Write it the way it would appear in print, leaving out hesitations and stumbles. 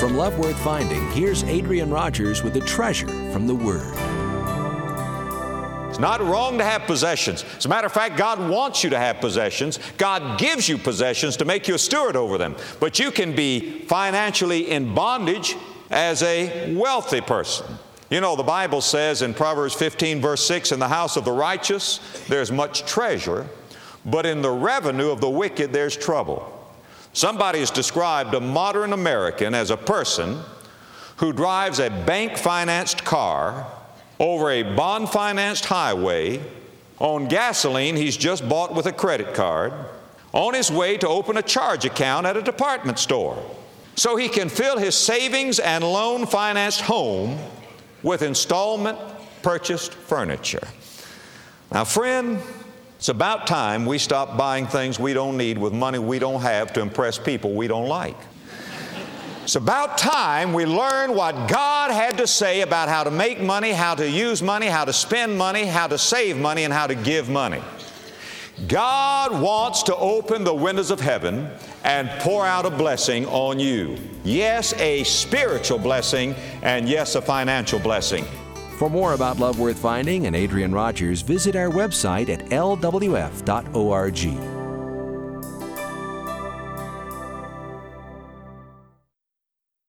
From Love Worth Finding, here's Adrian Rogers with a treasure from the Word. It's not wrong to have possessions. As a matter of fact, God wants you to have possessions. God gives you possessions to make you a steward over them. But you can be financially in bondage as a wealthy person. You know, the Bible says in Proverbs 15, verse 6, "In the house of the righteous there's much treasure, but in the revenue of the wicked there's trouble." Somebody has described a modern American as a person who drives a bank-financed car over a bond-financed highway on gasoline he's just bought with a credit card, on his way to open a charge account at a department store so he can fill his savings and loan-financed home with installment purchased furniture. Now, friend, it's about time we stop buying things we don't need with money we don't have to impress people we don't like. It's about time we learn what God had to say about how to make money, how to use money, how to spend money, how to save money, and how to give money. God wants to open the windows of heaven and pour out a blessing on you. Yes, a spiritual blessing, and yes, a financial blessing. For more about Love Worth Finding and Adrian Rogers, visit our website at lwf.org.